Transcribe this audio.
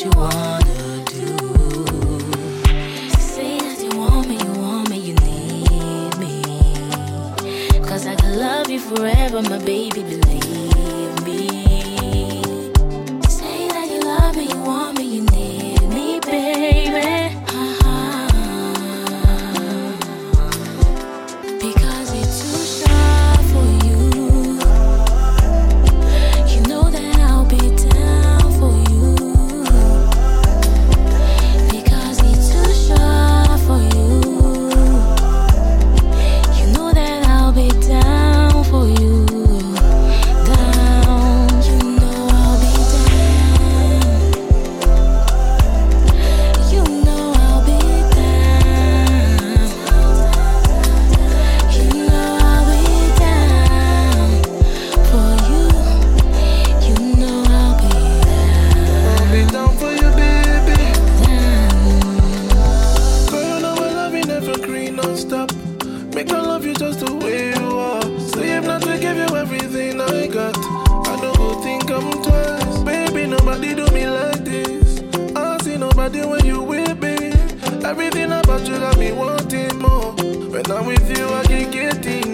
you wanna do. Say that you want me, you need me. 'Cause I can love you forever, my baby, believe me. Say that you love me, you want me, you need me, baby. Because it's too shy for you. You know that I'll be down for you. Because it's too shy for you. You know that I'll be down for you. Down, you know I'll be down. You know I'll be down. You know I'll be down for you. You know I'll be I'll be down for you, baby. down. Girl, you know my love ain't never green, non-stop. Make I love you just the way you are. Say if not to give you everything I got, I don't go think I'm twice. Baby, nobody do me like this. I see nobody when you with me. Everything about you got me wanting more. When I'm with you, I keep getting